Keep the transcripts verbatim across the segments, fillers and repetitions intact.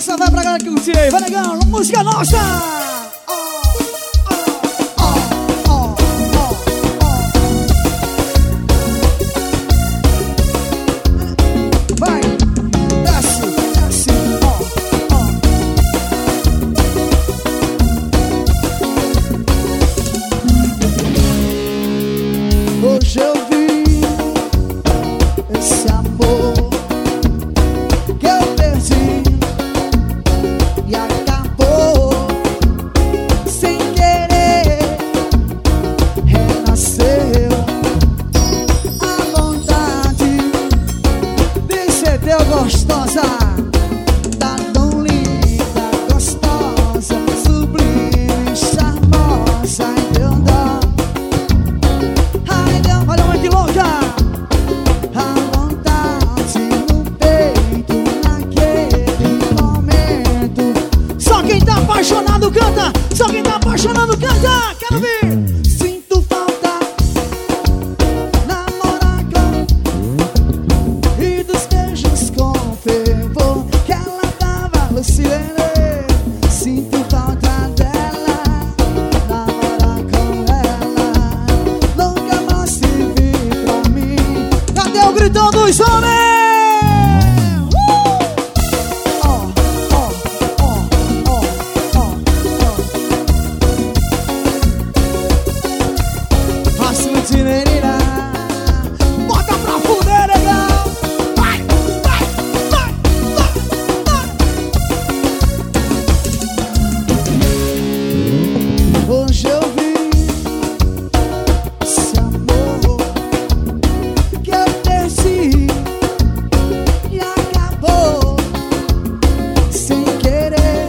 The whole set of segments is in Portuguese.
Essa vai pra galera que curtiu aí. Vai, negão, música nossa. Hoje eu vi esse amor que eu perdi e acabou sem querer. Renasceu a vontade de ser teu gostosa. Tá tão linda, gostosa, sublime, charmosa e teu dó. Olha mãe que louca! A vontade no peito naquele momento. Só quem tá apaixonado canta! Só quem tá apaixonado canta! Quero ver! Sinto falta, namorar com e dos beijos com fervor que ela dava Lucilene. Sinto falta dela, namorar com ela. Nunca mais se vi pra mim. Cadê o gritão dos homens? Ó, ó, ó, ó, ó, ó. Máximo de menina. Bota pra fuder, legal. Vai, vai, vai, vai, vai. Hoje eu vi esse amor que eu perdi e acabou sem querer.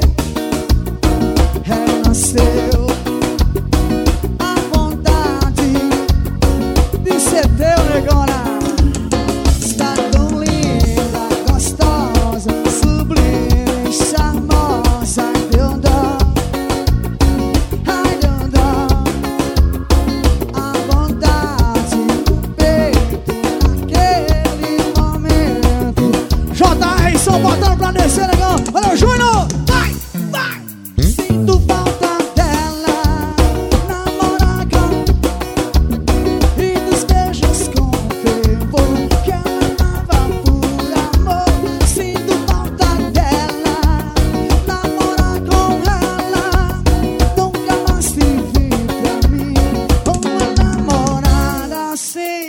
Renasceu a vontade de ser teu, negona. Está tão linda, gostosa, sublime, charmosa, teu dó. Ai, teu dó. A vontade no peito naquele momento. J R só botando pra descer, legal. Valeu, Júnior. Vai, vai. Sinto falta dela, namorar com e dos beijos com fervor que ela dava por amor. Sinto falta dela, namorar com ela. Nunca mais se vi pra mim uma namorada assim.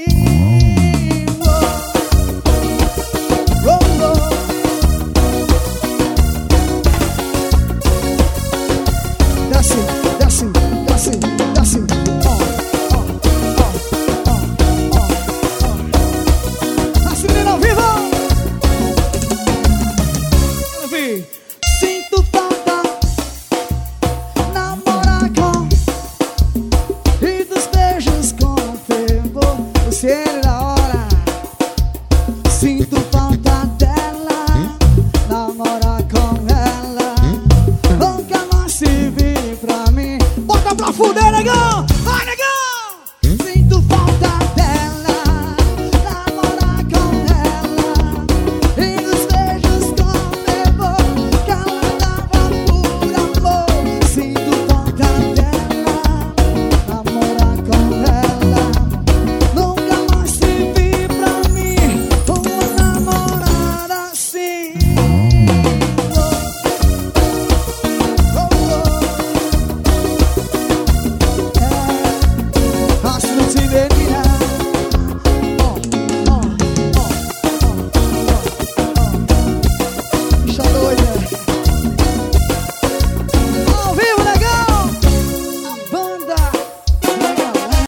Oh, oh. Desce, desce, desce, desce. Ó, ó, ó, ó, ó, ó. As meninas ao vivo. Quero ver. Sinto falta, namorar com e dos beijos com fervor. Você é da hora. Sinto falta dela, namorar com ela.